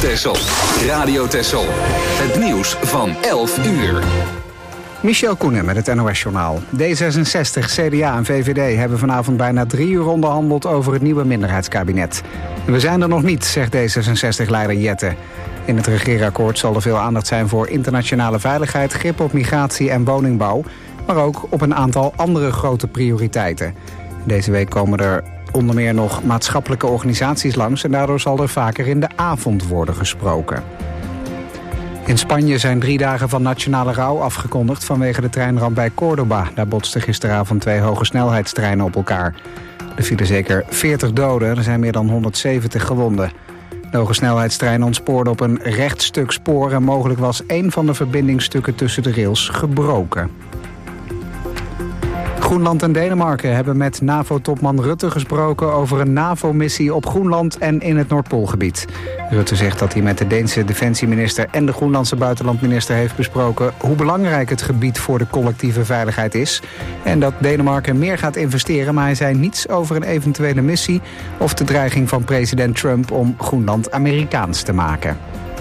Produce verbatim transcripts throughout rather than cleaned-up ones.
Texel. Radio Texel. Het nieuws van elf uur. Michel Koenen met het N O S-journaal. D zesenzestig, C D A en V V D hebben vanavond bijna drie uur onderhandeld over het nieuwe minderheidskabinet. We zijn er nog niet, zegt D zesenzestig-leider Jette. In het regeerakkoord zal er veel aandacht zijn voor internationale veiligheid, grip op migratie en woningbouw, maar ook op een aantal andere grote prioriteiten. Deze week komen er onder meer nog maatschappelijke organisaties langs en daardoor zal er vaker in de avond worden gesproken. In Spanje zijn drie dagen van nationale rouw afgekondigd vanwege de treinramp bij Córdoba. Daar botsten gisteravond twee hogesnelheidstreinen op elkaar. Er vielen zeker veertig doden en er zijn meer dan honderdzeventig gewonden. De hogesnelheidstrein ontspoorde op een recht stuk spoor en mogelijk was één van de verbindingsstukken tussen de rails gebroken. Groenland en Denemarken hebben met NAVO-topman Rutte gesproken over een NAVO-missie op Groenland en in het Noordpoolgebied. Rutte zegt dat hij met de Deense defensieminister en de Groenlandse buitenlandminister heeft besproken hoe belangrijk het gebied voor de collectieve veiligheid is en dat Denemarken meer gaat investeren, maar hij zei niets over een eventuele missie of de dreiging van president Trump om Groenland Amerikaans te maken.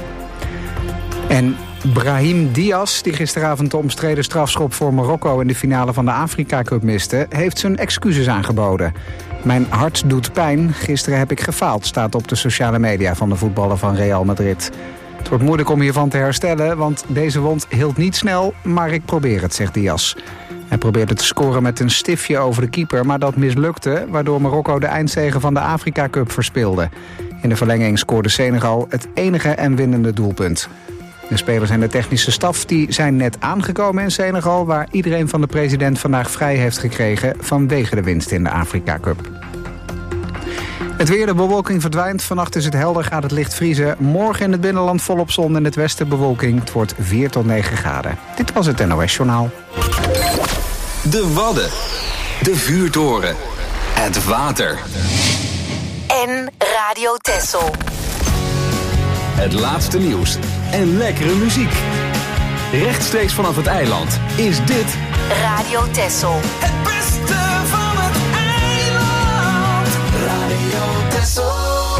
En Brahim Diaz, die gisteravond de omstreden strafschop voor Marokko in de finale van de Afrika Cup miste, heeft zijn excuses aangeboden. Mijn hart doet pijn, gisteren heb ik gefaald, staat op de sociale media van de voetballer van Real Madrid. Het wordt moeilijk om hiervan te herstellen, want deze wond hield niet snel, maar ik probeer het, zegt Diaz. Hij probeerde te scoren met een stiftje over de keeper, maar dat mislukte, waardoor Marokko de eindzege van de Afrika Cup verspeelde. In de verlenging scoorde Senegal het enige en winnende doelpunt. De spelers en de technische staf die zijn net aangekomen in Senegal, waar iedereen van de president vandaag vrij heeft gekregen vanwege de winst in de Afrika Cup. Het weer, de bewolking verdwijnt. Vannacht is het helder, gaat het licht vriezen. Morgen in het binnenland volop zon, in het westen bewolking. Het wordt vier tot negen graden. Dit was het N O S-journaal. De Wadden. De vuurtoren. Het water. En Radio Texel. Het laatste nieuws en lekkere muziek. Rechtstreeks vanaf het eiland is dit Radio Texel. Het beste van het eiland. Radio Texel.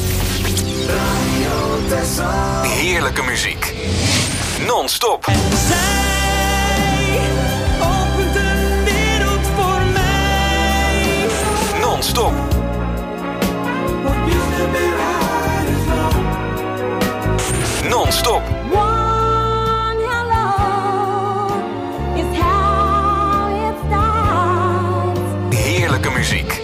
Radio Texel. Heerlijke muziek. Non-stop. En zij opent een wereld voor mij. Non-stop. Non-stop. One hello is how it starts. Heerlijke muziek.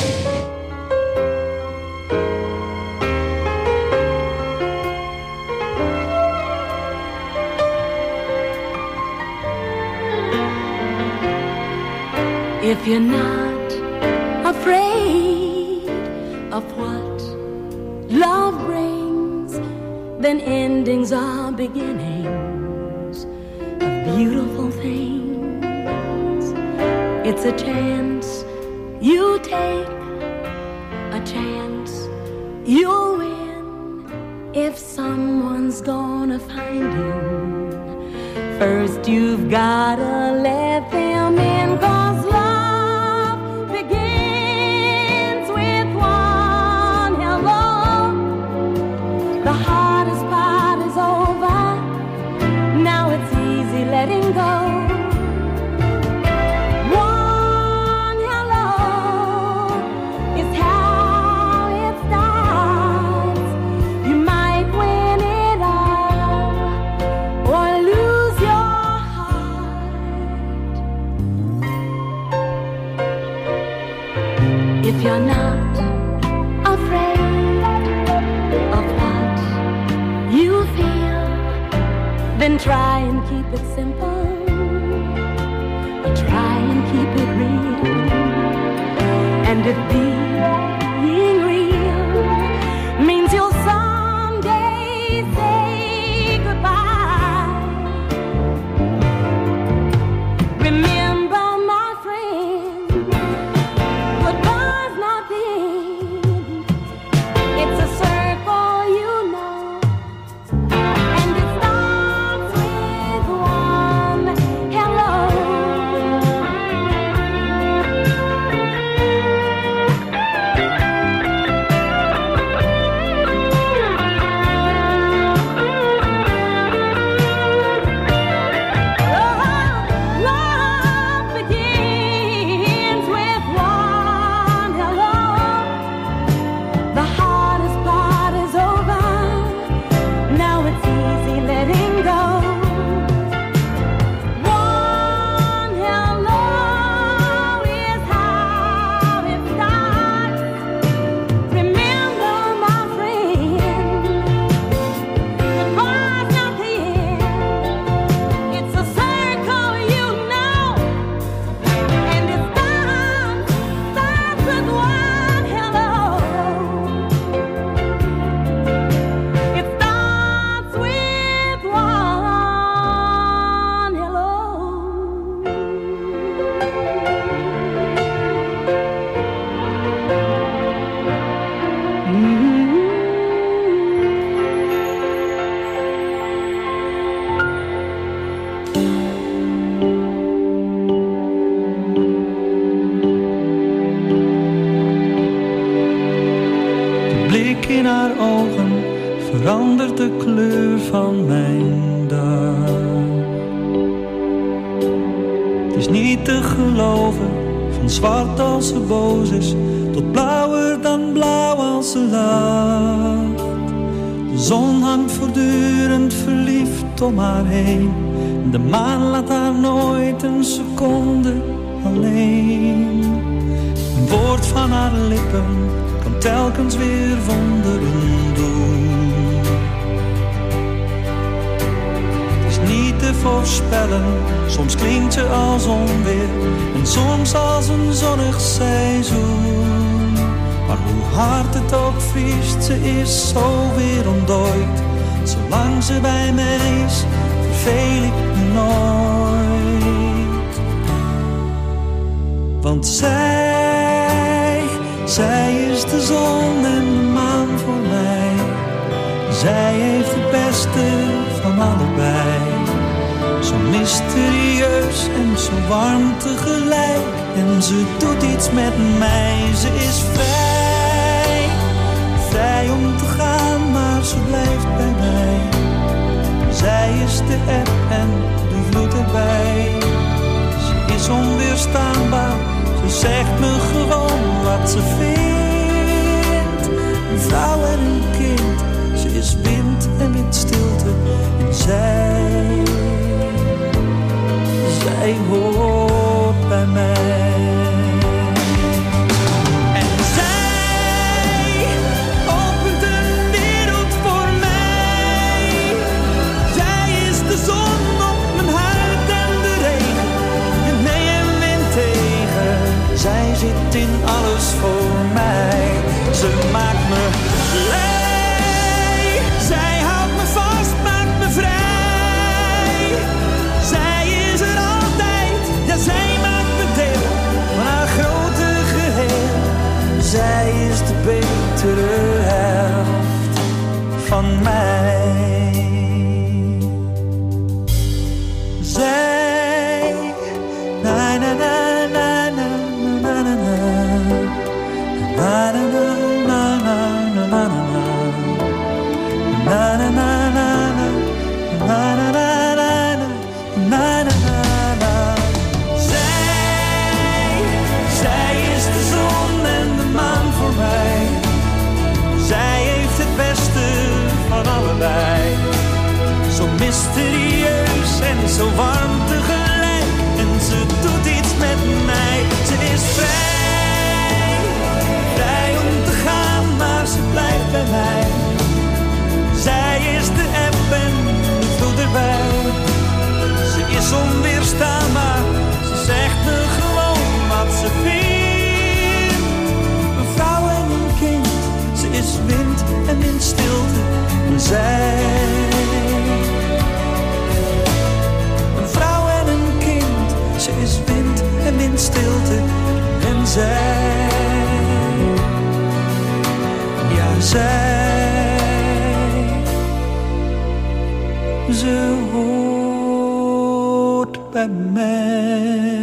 If you're not afraid of what love brings, then endings are beginnings of beautiful things. It's a chance you take, a chance you'll win. If someone's gonna find you, first you've gotta let them in, 'cause love begins with one hello. The hardest part is over, now it's easy letting go. One hello is how it starts. You might win it all or lose your heart. If you're not afraid of what you feel, then try and keep it simple, or try and keep it real. And if being real means you'll someday say goodbye, remember, my friend, goodbye's not the end. It's a circle, you know, and it starts with one hello. in haar ogen verandert de kleur van mijn dag. Het is niet te geloven, van zwart als ze boos is, tot blauwer dan blauw als ze lacht. De zon hangt voortdurend verliefd om haar heen, en de maan laat haar nooit een seconde alleen. Een woord van haar lippen kan telkens weer wonderen doen. Het is niet te voorspellen, soms klinkt ze als onweer en soms als een zonnig seizoen. Maar hoe hard het ook vriest, ze is zo weer ontdooid. Zolang ze bij mij is, verveel ik me nooit. Want zij, zij is de zon en de maan voor mij. Zij heeft het beste van allebei. Zo mysterieus en zo warm tegelijk. En ze doet iets met mij. Ze is vrij, vrij om te gaan, maar ze blijft bij mij. Zij is de eb en de vloed erbij. Ze is onweerstaanbaar, ze zegt me gewoon wat ze vindt. Een vrouw en een kind, ze is wind en windstilte. En zij, zij hoort bij mij. En zij opent een wereld voor mij. Zij is de zon op mijn huid en de regen. En mee en wind tegen. Zij zit in alles voor mij. Ze maakt me blij. Zij houdt me vast, maakt me vrij. Zij is er altijd, ja zij maakt me deel van haar grote geheel. Zij is de betere helft van mij. Zij, na na na na na na na na, na na na na na na na na. Na na na na na, na na na na na, na na na. Zij, zij is de zon en de maan voor mij. Zij heeft het beste van allebei. Zo mysterieus en zo warm tegelijk. En ze doet iets met mij. Ze is vrij, vrij om te gaan, maar ze blijft bij mij. Zij is de eb en de vloed erbij. Ze is onweerstaanbaar, ze zegt me gewoon wat ze vindt. Een vrouw en een kind, ze is wind en in stilte. En zij, een vrouw en een kind, ze is wind en in stilte. En zij, ja zij, ze hoort bij mij.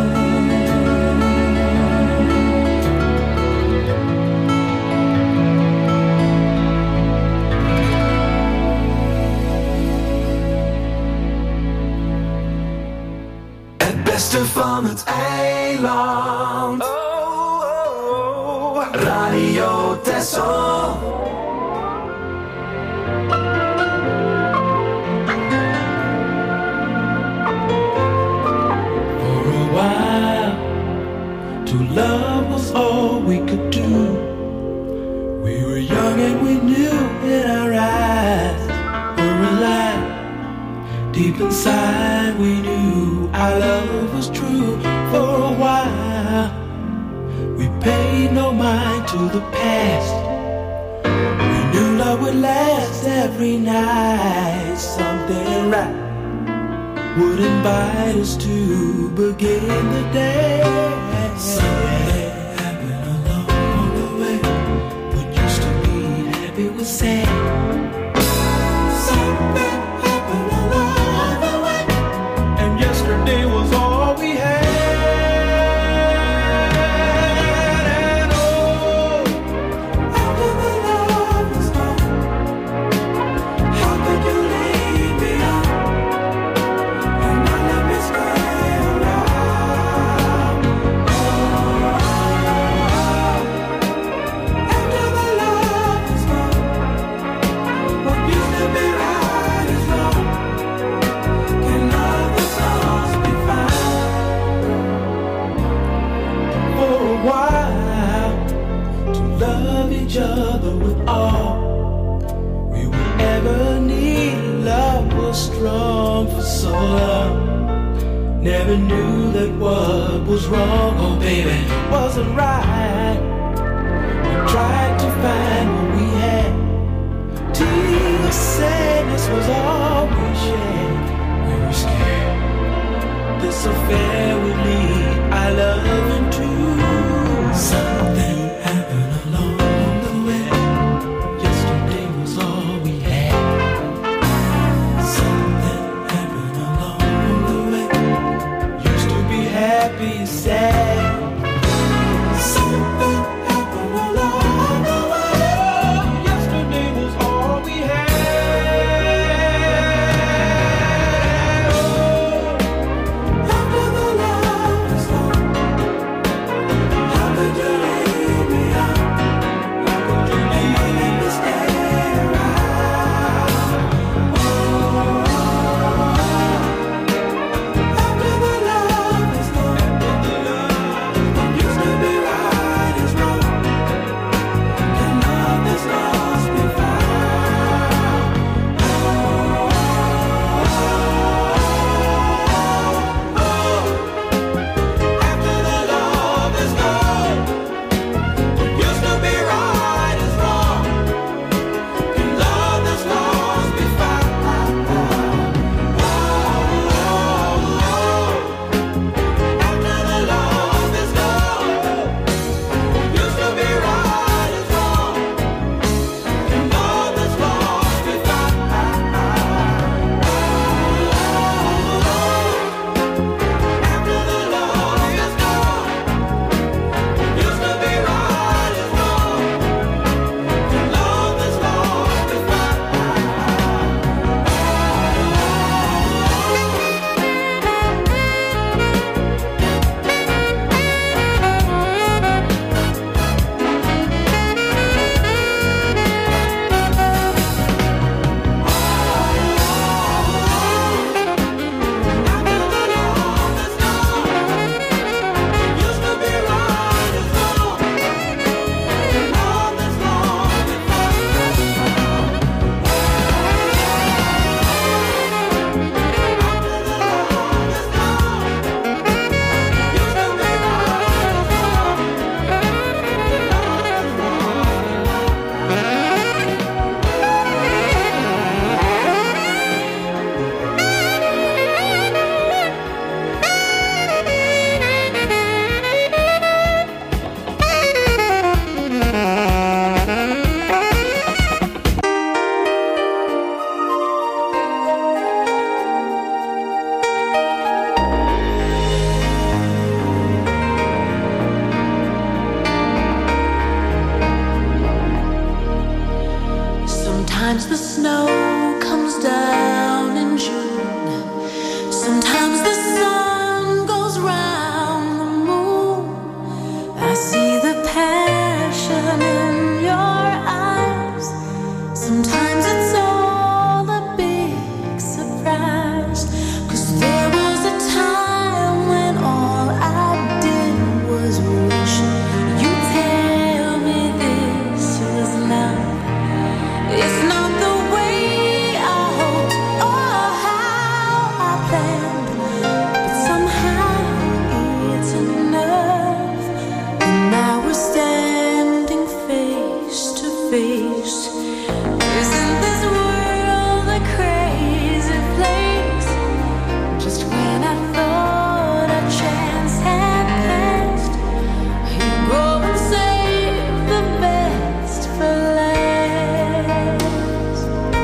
Het beste van het eiland. Oh, oh, oh. Radio Texel. Love was all we could do. We were young and we knew in our eyes were alive. Deep inside we knew our love was true. For a while we paid no mind to the past. We knew love would last every night. Something right would invite us to begin the day. Something happened along the way. What used to be happy was sad. Something happened along the way, and yesterday was all we had. And oh, after the love each other with all we would ever need. Love was strong for so long. Never knew that what was wrong, oh baby, wasn't right. We tried to find what we had. Tears, sadness was all we shared. We were scared this affair would lead our love into something happened along the way. Yesterday was all we had. Something happened along the way. Used to be happy and sad. Something happened along the way. Yesterday was all we had. Oh, after the love is gone, how could you leave me out? How could you leave me stay around? Oh, after the love is gone, what used to be right is wrong. Can love that's lost be found? Oh, after the love is gone, what used to be right is wrong. Can love that's lost be found? Oh, after the love is gone, what used to be right is wrong. Can love that's lost be found? After the love is gone, what used to be right is wrong. Can love that's lost be found? Sometimes the snow comes down in June. Sometimes the sun goes round the moon. I see the passion in your eyes. Sometimes it's all a big surprise. 'Cause there was a time when all I did was wish you'd tell me this was love. It's not the way I hoped or how I planned, but somehow it's enough. And now we're standing face to face. Isn't this world a crazy place? Just when I thought a chance had passed, you go and save the best for last.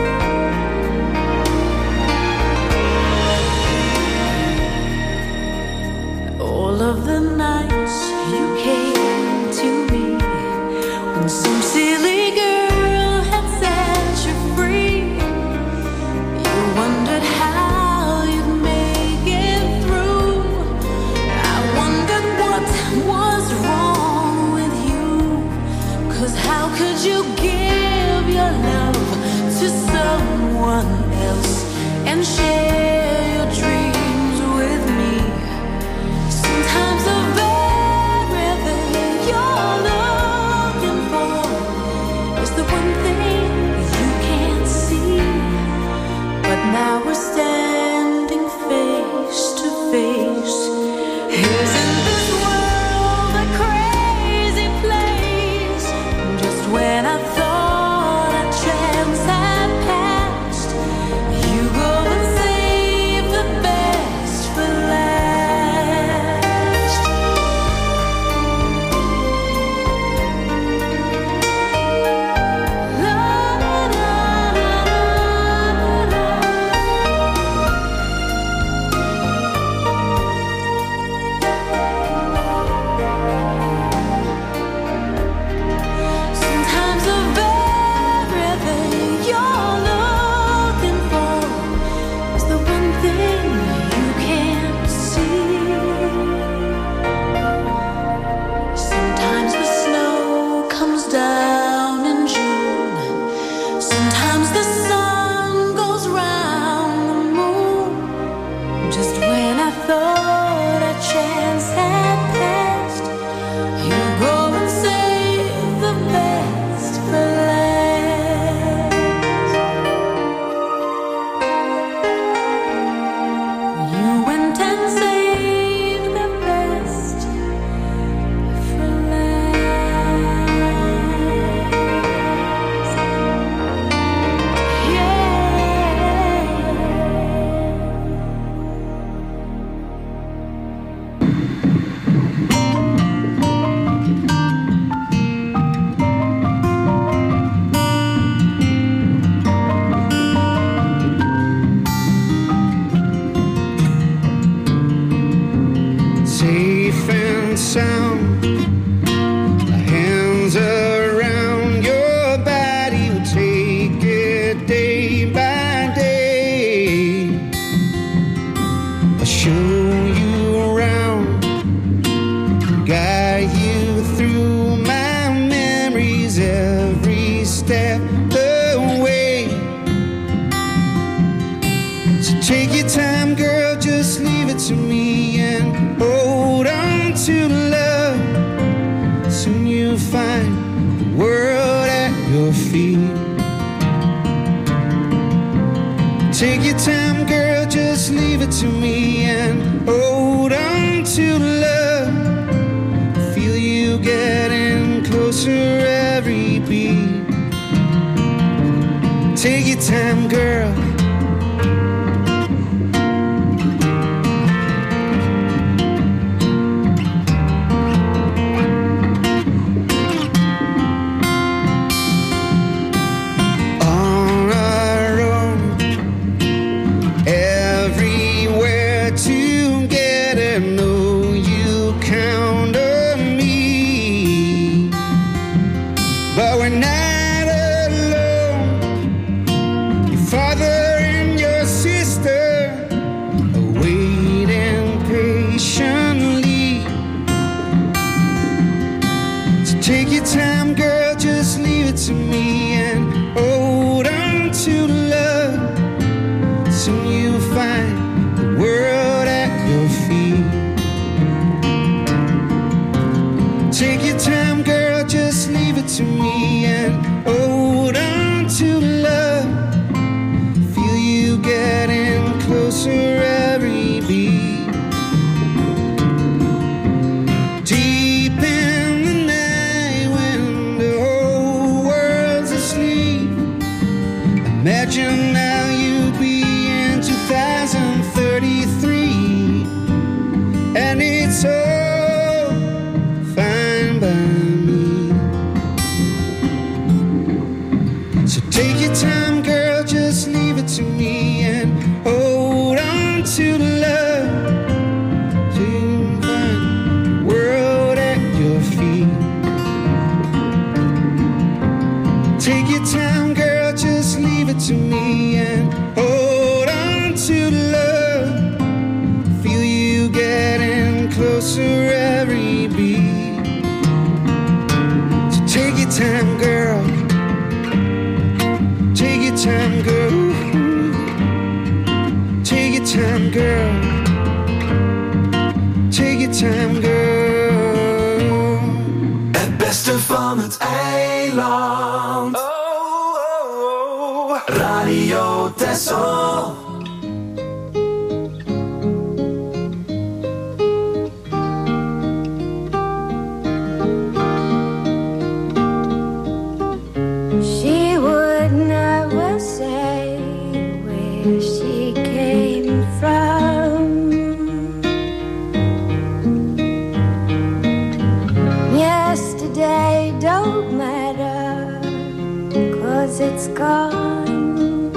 All of the nights you came to me when some silly girl had set you free. You wondered how you'd make it through. I wondered what was wrong with you. 'Cause how could you give your love to someone else and share your dreams with me? Sometimes the very thing you're looking for down, my hands around your body, we'll take it day by day. I'll show you around, guide you through my memories every step of the way. So take your time, girl, just leave it to me and hold on to love. Soon you'll find the world at your feet. Take your time, girl, just leave it to me and hold on to love. Feel you getting closer every beat. Take your time, girl. To me and hold on to love. Feel you getting closer every beat. Deep in the night when the whole world's asleep, imagine now you'll be in two thousand thirty-three, and it's all fine by me. Take your time, girl, just leave it to me and hold on to love. Till you find the world at your feet. Take your time, girl, just leave it to me and hold on to love. Feel you getting closer every beat. So take your time, girl. Take your time, girl. Take your time, girl. Take your time, girl. Het beste van het eiland. Oh, oh, oh. Radio Texel. It's gone.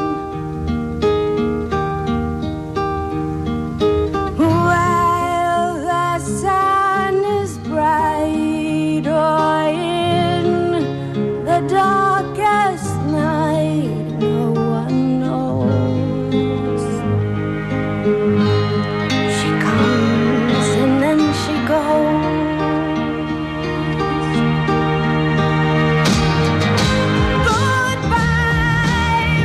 While the sun is bright, or in the darkest night, no one knows. She comes and then she goes. Goodbye.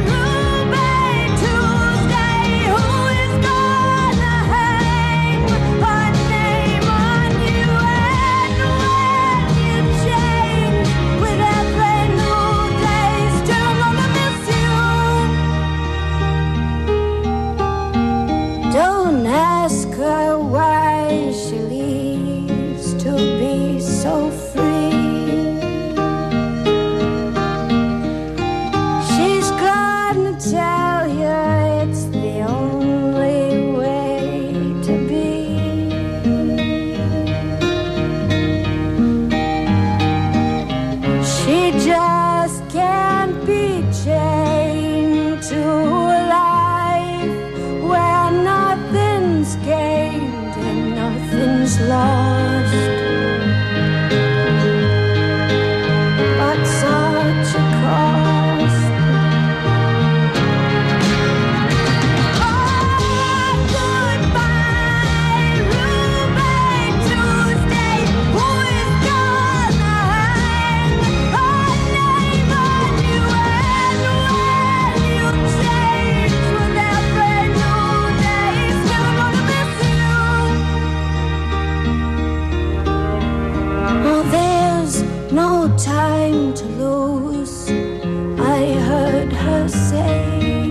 Now there's no time to lose, I heard her say.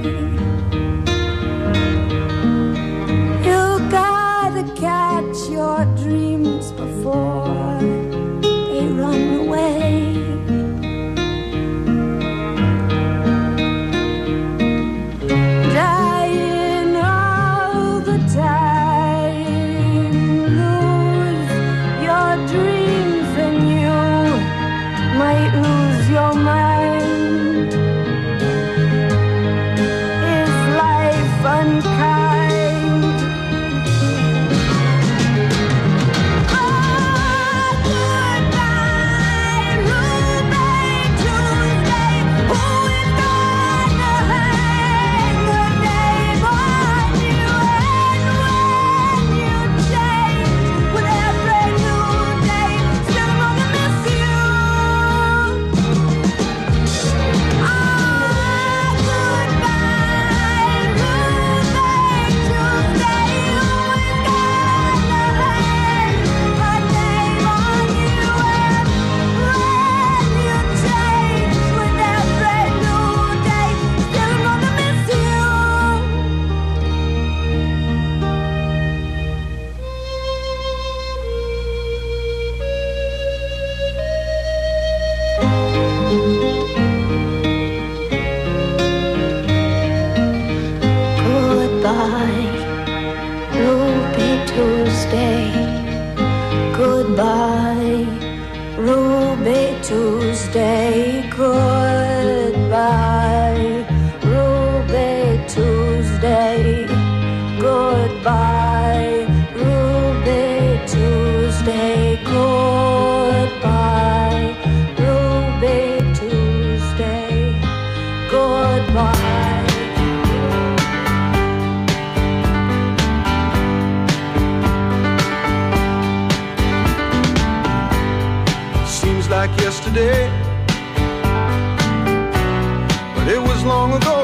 You gotta catch your dreams before they run away. Dying all the time, lose your dreams and you might lose your mind. Is life unkind? Oh, goodbye, Ruby Tuesday. Who is gonna hang the name on you? And when you change with every new day, still I'm gonna miss you. Ah, goodbye, Ruby Tuesday. Who is gonna hang a name on you? And when you change with every new day, still I'm gonna miss you. Goodbye, Ruby Tuesday. Goodbye, Ruby Tuesday. Goodbye, Ruby Tuesday. Goodbye, Ruby Tuesday. Goodbye, Ruby Tuesday. Goodbye. Seems like yesterday, but it was long ago.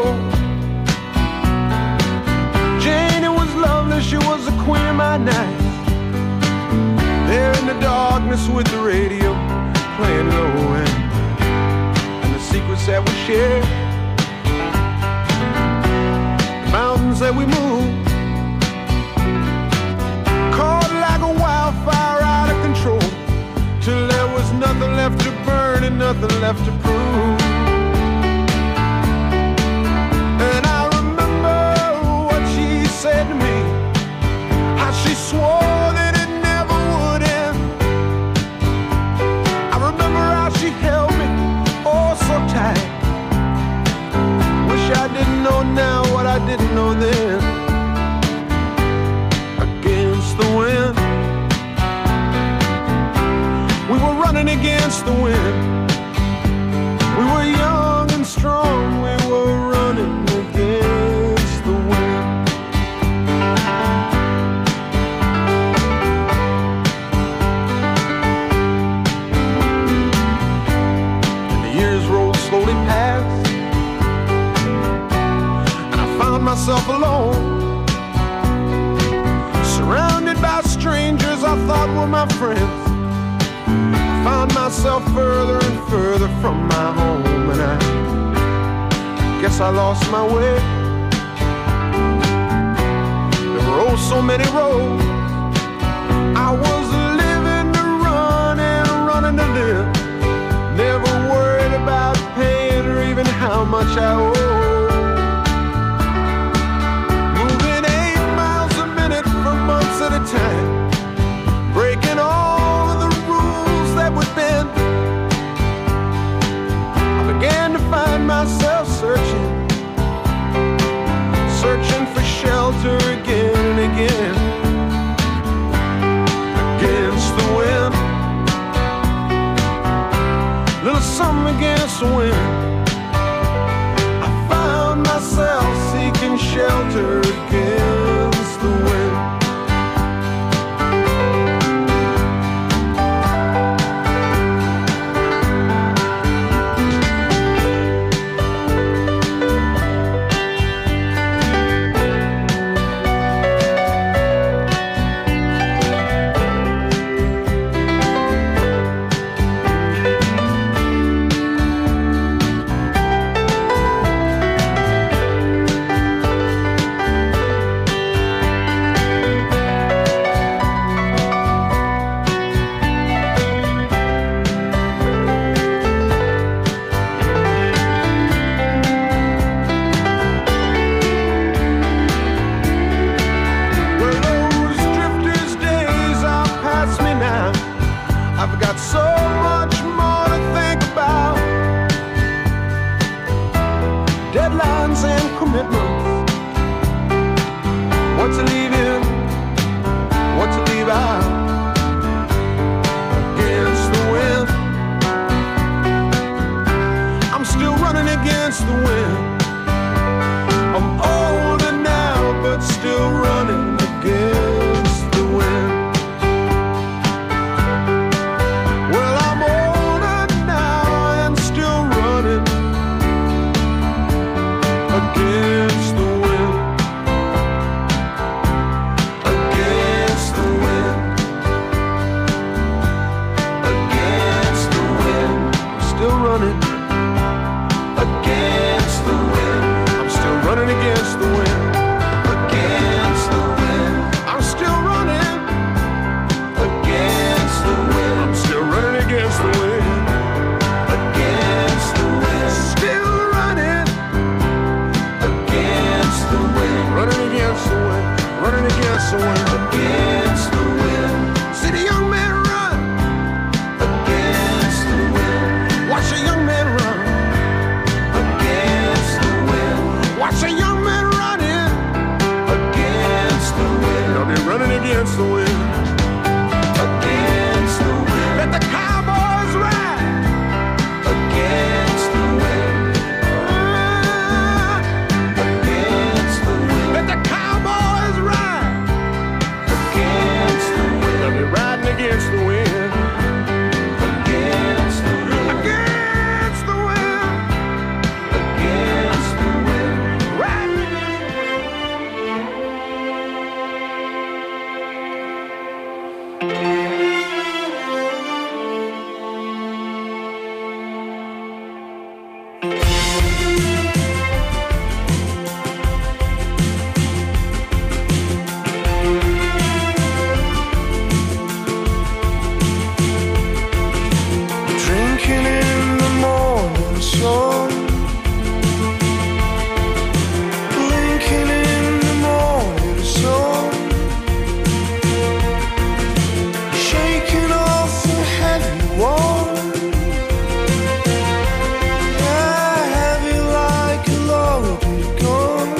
Jane, it was lovely, she was the queen of my night. There in the darkness with the radio playing low end, and the secrets that we shared, the mountains that we moved, caught like a wildfire out of control, till there was nothing left to burn and nothing left to prove. And I remember what she said to me, how she swore that it never would end. I remember how she held me oh so tight. Wish I didn't know now what I didn't know then. Against the wind, we were running against the wind. We were young and strong, we were running against the wind. And the years rolled slowly past, and I found myself alone, surrounded by strangers I thought were my friends. Found myself further and further from my home, and I guess I lost my way. There were oh so many roads. I was living to run and running to live, never worried about paying or even how much I owe. Moving eight miles a minute for months at a time, breaking all of the rules that would bend. I began to find myself searching, searching for shelter again and again. Against the wind, little something against the wind. I found myself seeking shelter against the wind. got so much more to think about. Deadlines and commitments. What to leave in, what to leave out. Against the wind, I'm still running against the wind. I'm older now, but still running against the wind. Well, I'm older now and still running against the wind. Against the wind. Against the wind. I'm still running against the wind. I'm still running against the wind. Against the wind. I'm still running against the wind. I'm still running against the wind. Against the wind. Still running against the wind. Running against the wind. Running against the wind. Against the wind. See the young man run against the wind. Watch a young man run against the wind. Watch a young man running against the wind. They'll be running against the wind. Against the wind. Let the cowboys ride against the wind. Ah, against the wind. Let the cowboys ride against the wind. They'll be riding against the wind. Against the wind. Against the wind. Against the wind. Riding. Drinking in the morning sun, blinking in the morning sun, shaking off the heavy one, yeah, heavy like a loaded gun.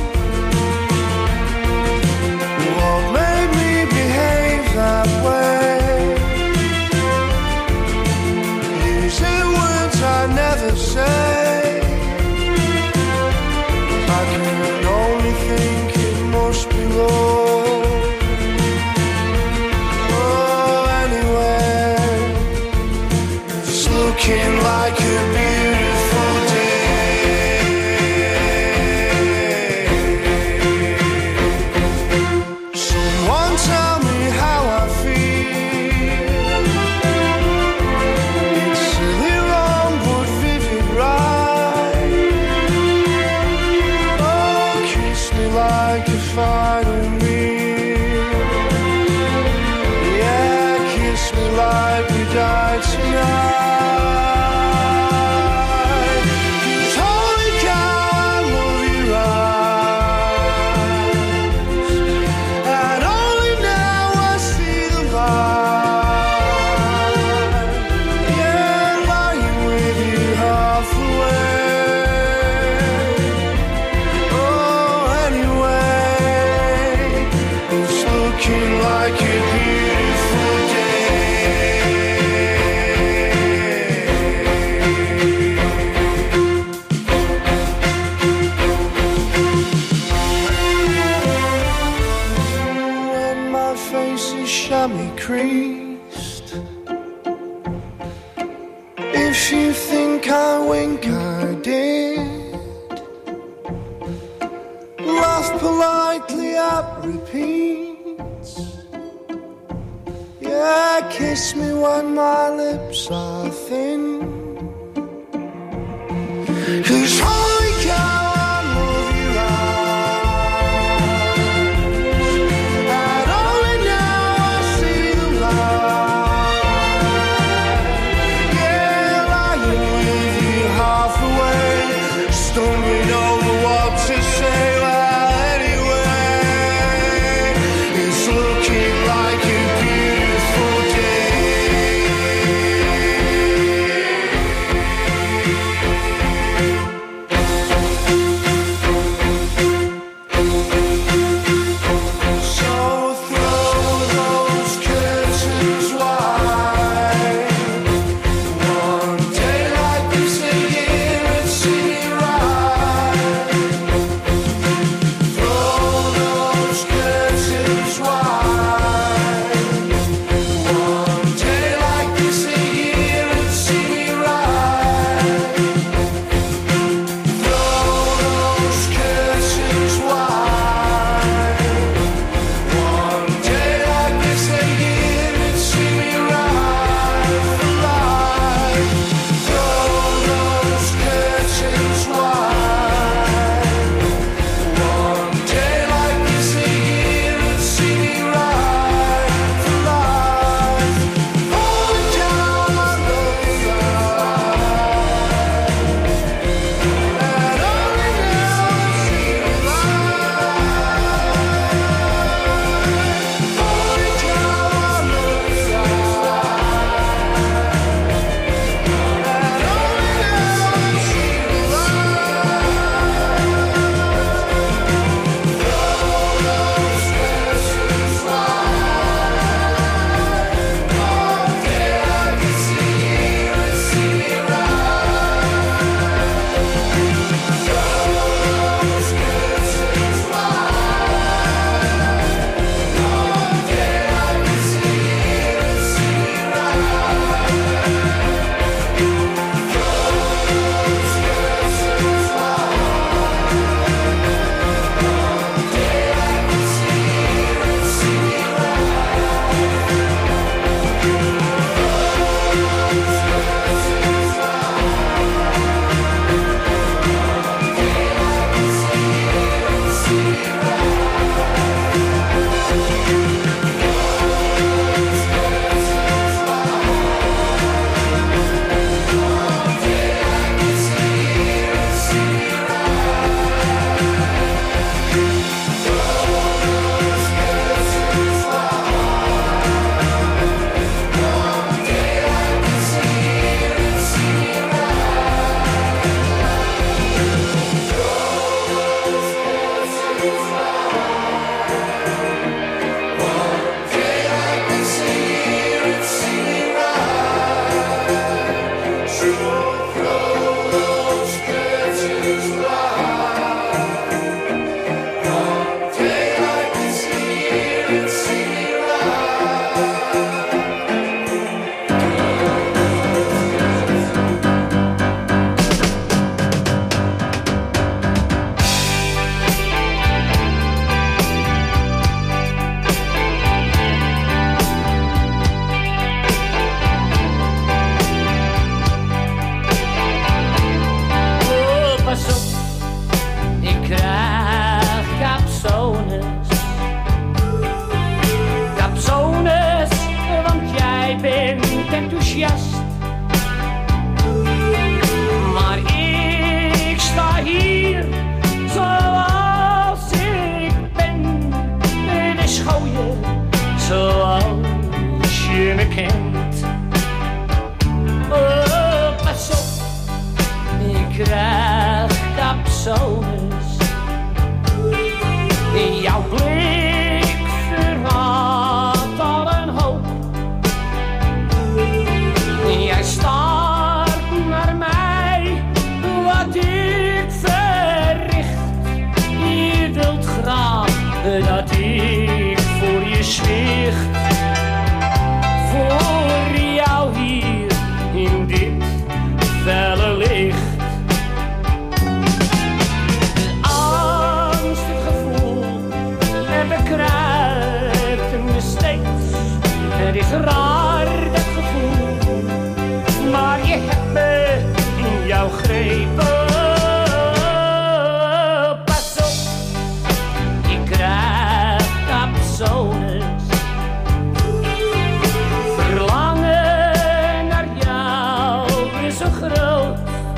What made me behave that way? Using words I never say. I can only think it must be love. Oh, anyway, it's looking like a beautiful day. Someone tell me how I feel. It's silly wrong but vivid right. Oh, kiss me like a final meal. Yeah, kiss me like we died tonight. 'Cause holy cow, I love your eyes. And only now I see the light. Yeah, lying with you half away. Oh, anyway, it's looking like a beautiful day. When my face is chamois creased, if you think I wink, I did. Laugh politely at repeats. Yeah, kiss me when my lips are thin. 'Cause holy cow, I love your eyes. And only now I see the light. Yeah, lying with you half away, stumbling over what to say. Well, anyway, it's looking like a beautiful day. Amazones. In jouw blik verraadt al een hoop. Jij staart naar mij, wat ik verricht. Je wilt graag dat ik voor je zwicht. Voor jou hier in dit felle licht. Een angstig gevoel, het bekruipt me steeds. Het is raar dat gevoel, maar je hebt me in jouw grepen. Pas op, je krijgt capsones. Verlangen naar jou is zo groot.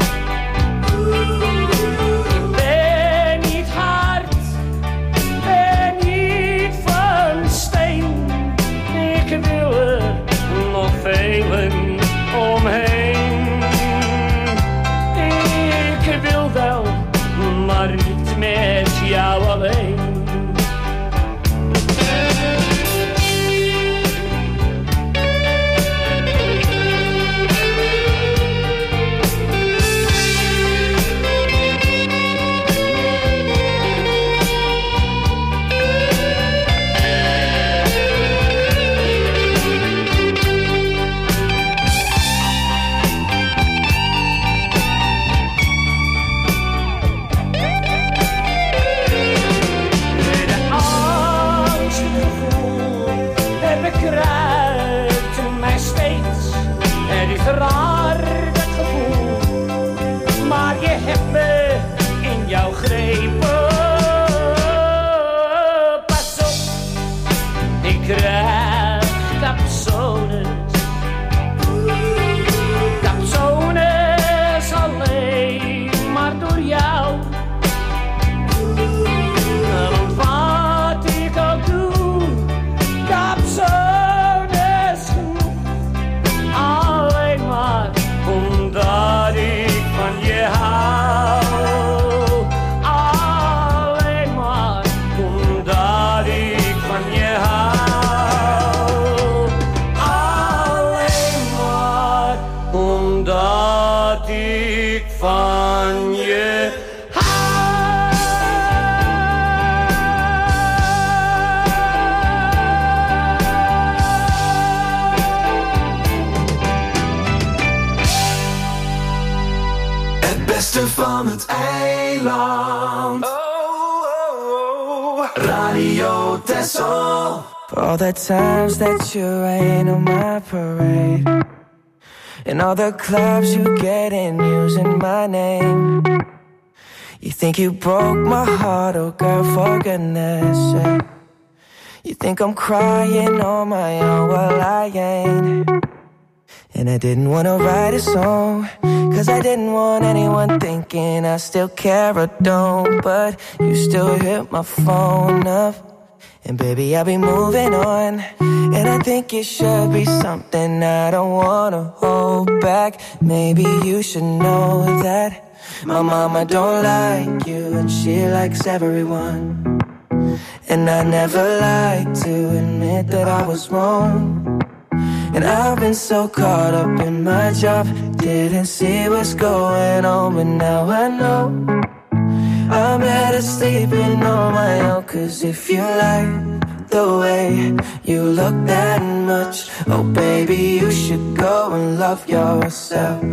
Ik ben niet hard, ben niet van steen. Ik wil er nog velen omheen. Ik wil wel, maar niet met jou alleen. Raar dat gevoel, maar je hebt me in jouw grepen. Pas op, ik krijg capsones. Capsones alleen maar door jou. Want wat ik ook doe, capsones. Omdat ik van je hou, alleen maar omdat ik van je hou, alleen maar omdat ik van je van het eiland. Oh, oh, oh. Radio Texel. For all the times that you rain on my parade, and all the clubs you get in using my name. You think you broke my heart, oh girl, for goodness sake. You think I'm crying on my own, well I ain't. And I didn't wanna write a song, cause I didn't want anyone thinking I still care or don't. But you still hit my phone up, and baby I'll be moving on. And I think it should be something I don't wanna hold back. Maybe you should know that my mama don't like you, and she likes everyone. And I never like to admit that I was wrong. And I've been so caught up in my job, didn't see what's going on, but now I know I'm better sleeping on my own. Cause if you like the way you look that much, oh baby, you should go and love yourself.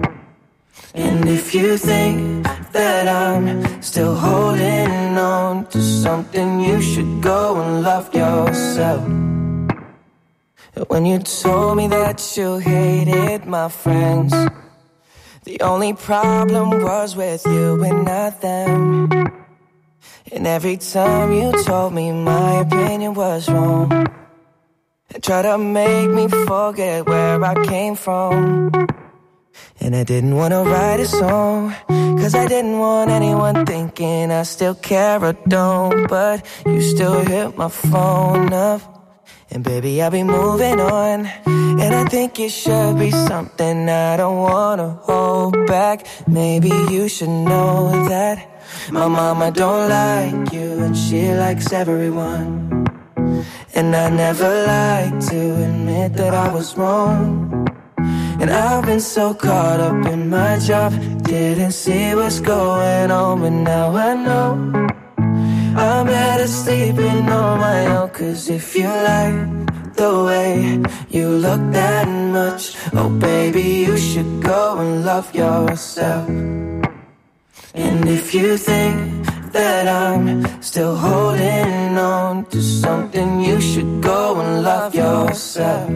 And if you think that I'm still holding on to something, you should go and love yourself. When you told me that you hated my friends, the only problem was with you and not them. And every time you told me my opinion was wrong, and tried to make me forget where I came from. And I didn't want to write a song, cause I didn't want anyone thinking I still care or don't. But you still hit my phone up, and baby, I'll be moving on. And I think it should be something I don't wanna hold back. Maybe you should know that My mama don't like you, and she likes everyone. And I never like to admit that I was wrong. And I've been so caught up in my job, didn't see what's going on, but now I know I'm better sleeping on my own. Cause if you like the way you look that much, oh baby, you should go and love yourself. And if you think that I'm still holding on to something, you should go and love yourself.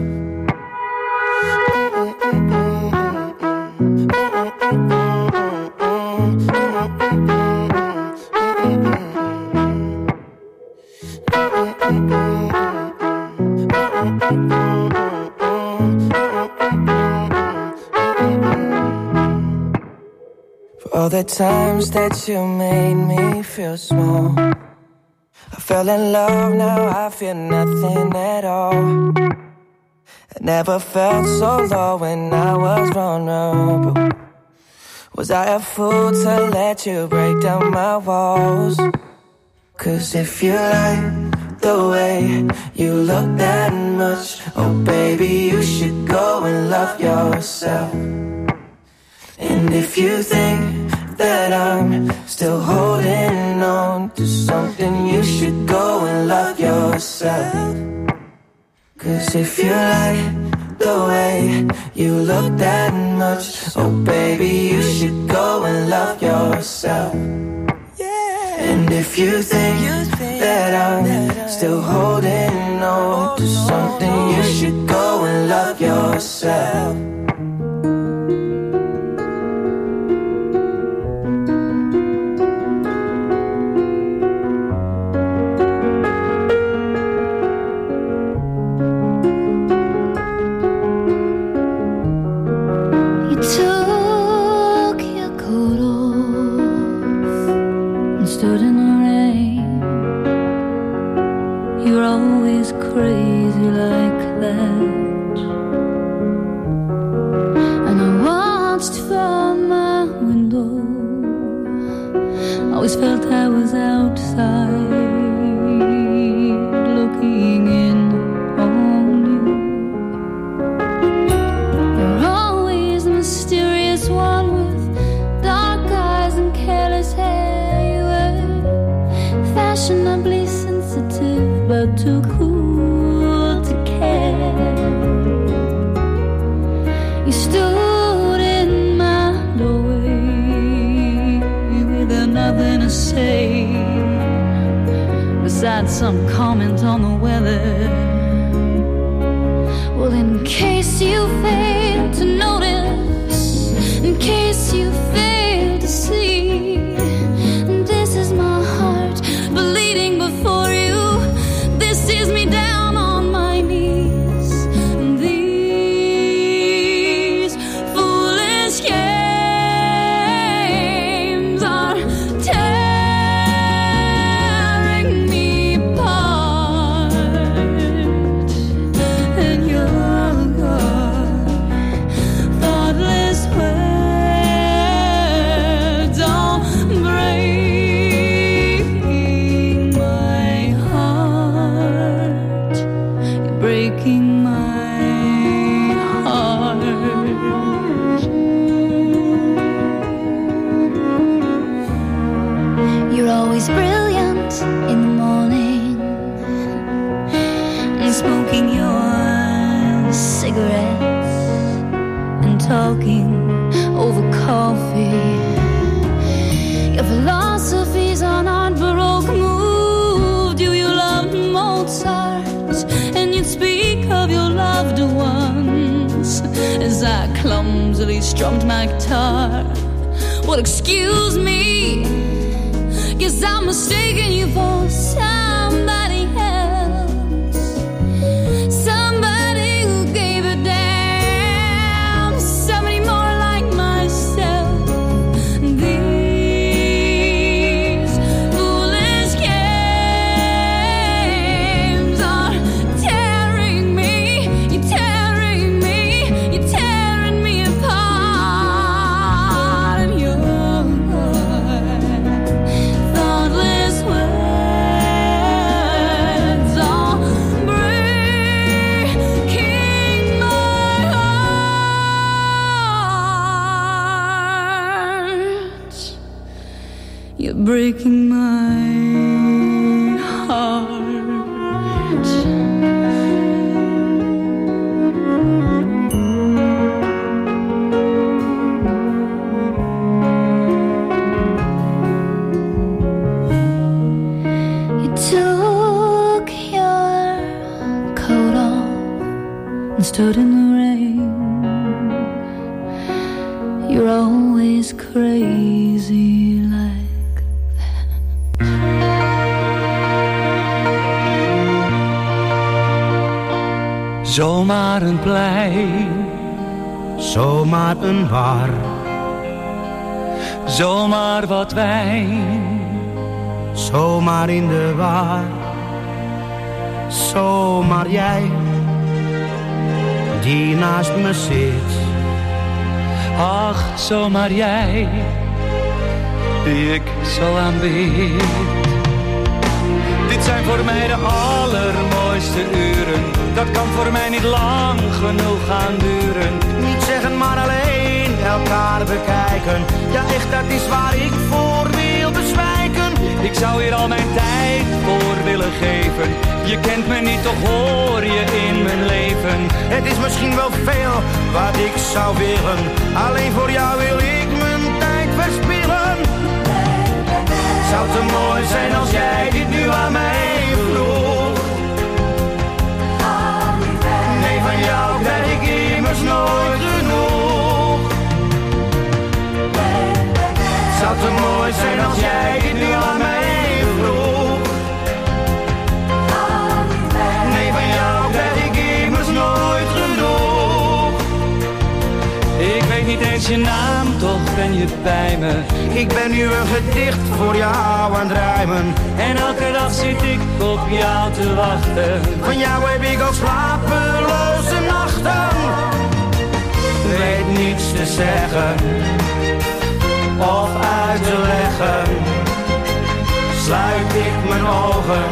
For all the times that you made me feel small, I fell in love, now I feel nothing at all. I never felt so low when I was vulnerable. Was I a fool to let you break down my walls? Cause if you like the way you look that much, oh baby, you should go and love yourself. And if you think that I'm still holding on to something, you should go and love yourself. Cause if you like the way you look that much, oh baby, you should go and love yourself. And if you think that I'm still holding on to something, you should go and love yourself. Some comment on the weather. Well, in case you fail to notice, in case you fail to see, this is my heart bleeding before you. This is me down on my knees. These foolish games are terrible. Talking over coffee. Your philosophies are not Baroque moved. Do you love Mozart? And you'd speak of your loved ones as I clumsily strummed my guitar. Well, excuse me, guess I'm mistaking you for somebody else. Somebody who gave a damn. You're breaking my heart. You took your coat off and stood in the rain. You're always crazy like that. Zomaar een plein, zomaar een bar, zomaar wat wijn, zomaar in de war, zomaar jij die naast me zit. Ach, zomaar jij, die ik zo aanbid. Dit zijn voor mij de allermooiste uren. Dat kan voor mij niet lang genoeg gaan duren. Niet zeggen, maar alleen elkaar bekijken. Ja, echt, dat is waar ik voor wil bezwijken. Ik zou hier al mijn tijd voor willen geven. Je kent me niet, toch hoor je in mijn leven. Het is misschien wel veel wat ik zou willen. Alleen voor jou wil ik mijn tijd verspillen. Zou te mooi zijn als jij dit nu aan mij vroeg. Nee, van jou krijg ik immers nooit genoeg. Zou te mooi zijn als jij dit nu aan mij vroeg. Nee, van jou krijg ik immers nooit genoeg. Ik weet niet eens je naam, toch ben je bij me. Ik ben nu een gedicht voor jou aan het rijmen. En elke dag zit ik op jou te wachten. Van jou heb ik al slapeloze nachten. Weet niets te zeggen of uit te leggen. Sluit ik mijn ogen,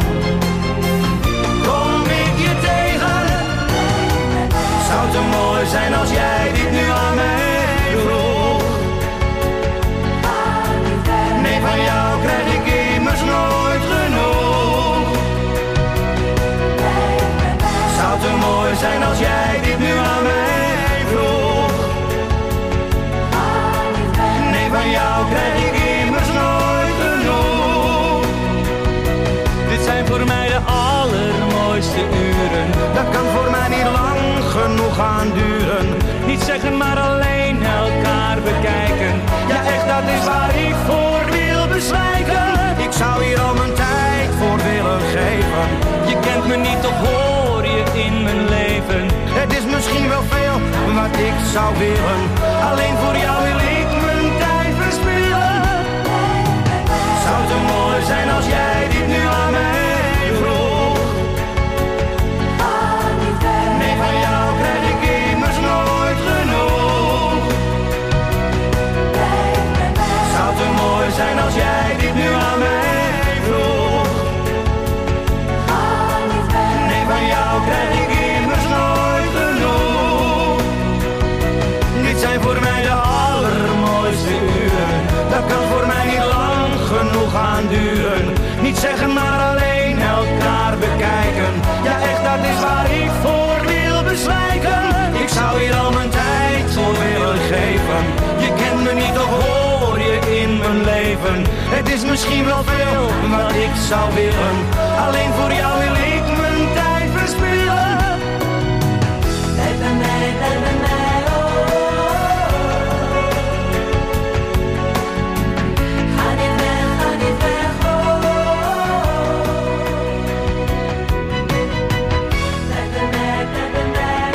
kom ik je tegen. Zou te mooi zijn als jij dit nu aan mij vroeg. Nee, van jou krijg ik immers nooit genoeg. Zou te mooi zijn als jij dit nu aan mij vroeg. Nee, van jou krijg ik immers nooit genoeg. Dit zijn voor mij de allermooiste uren. Dat kan voor mij niet lang genoeg gaan duren. Niet zeggen, maar alleen elkaar bekijken. Ja, echt, dat is waar ik voor wil bezwijken. Ik zou hier al mijn tijd voor willen geven. Je kent me niet, toch hoor je in mijn leven. Het is misschien wel veel wat ik zou willen. Alleen voor jou wil ik mijn tijd verspillen. Zou te mooi zijn als jij dit nu aan mij vroeg. Nee, van jou krijg ik immers nooit genoeg. Zou te mooi zijn als jij dit nu aan mij vroeg. Nee, van jou krijg ik immers nooit genoeg. Dit zijn voor mij de allermooiste uren. Dat kan voor mij niet lang genoeg gaan duren. Niet zeggen, maar alleen elkaar bekijken. Ja, echt, dat is waar ik voor wil bezwijken. Ik zou hier al mijn tijd voor willen geven. Je kent me niet, toch hoor je in mijn leven. Het is misschien wel veel wat ik zou willen. Alleen voor jou wil ik mijn tijd verspillen. Baby, baby, baby, baby, oh. Ga niet weg, ga niet weg, oh. Baby, baby, baby, baby.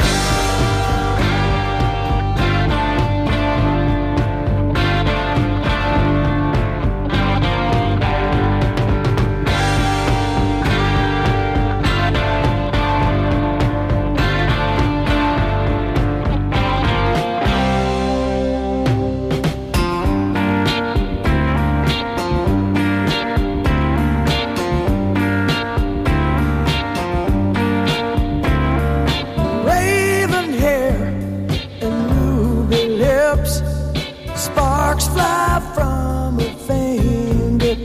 Raven hair and ruby lips, sparks fly from her fingertips.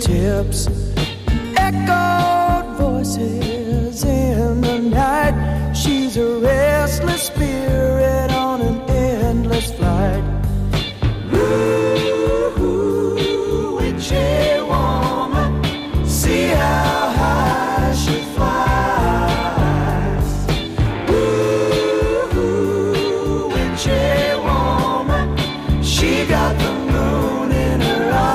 ships, echoed voices in the night. She's a restless spirit on an endless flight. Ooh, witchy woman, see how high she flies. Ooh, witchy woman, she got the moon in her eye.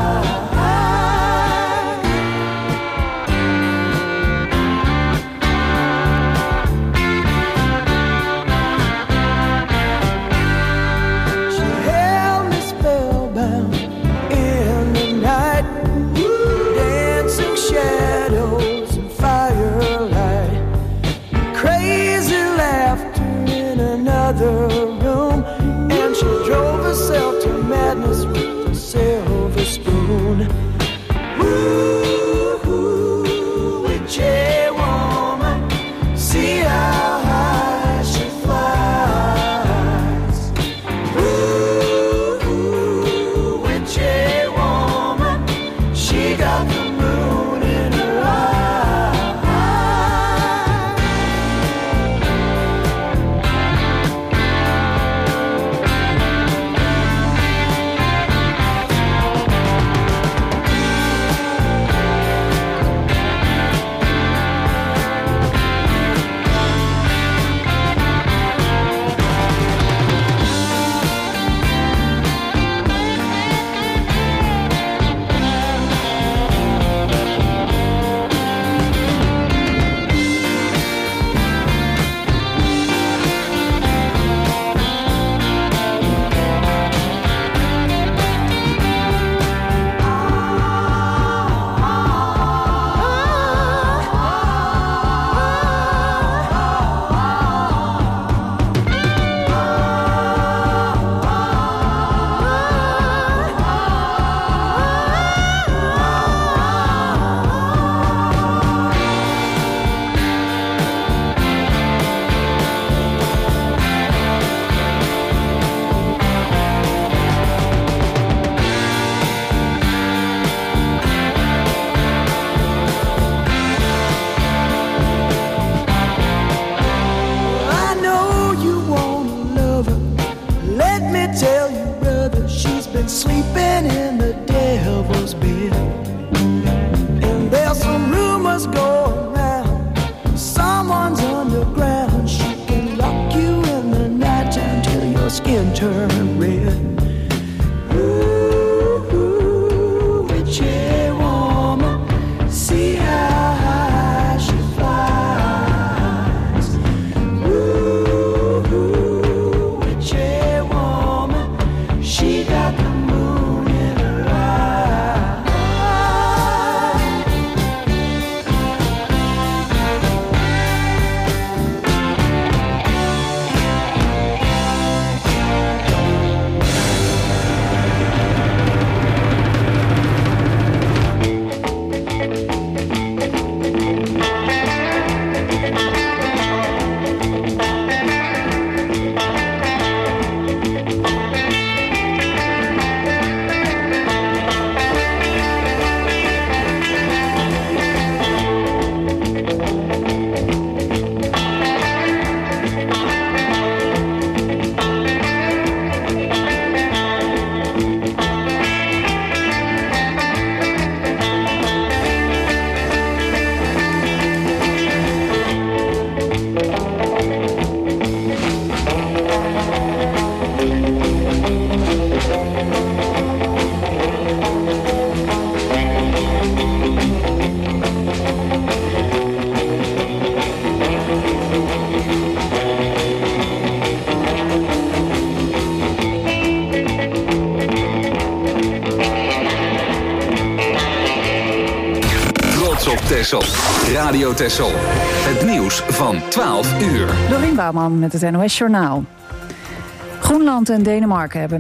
She held me spellbound in the night, dancing shadows and firelight, crazy laughter in another room, and she drove herself to madness with a silver spoon. Ooh, witchy woman, see how high she flies. Ooh, witchy woman, she got the moon in her eye. I know you want a lover. Let me tell you, brother, she's been sleeping in the devil's bed. And there's some rumors going around, someone's underground. She can lock you in the nighttime till your skin turns red. Ooh, witchy woman, see how high she flies. Ooh, witchy woman, she got the moon in her eye. Texel. Radio Texel. Het nieuws van twaalf uur. Dorien Bouwman met het N O S Journaal. Groenland en Denemarken hebben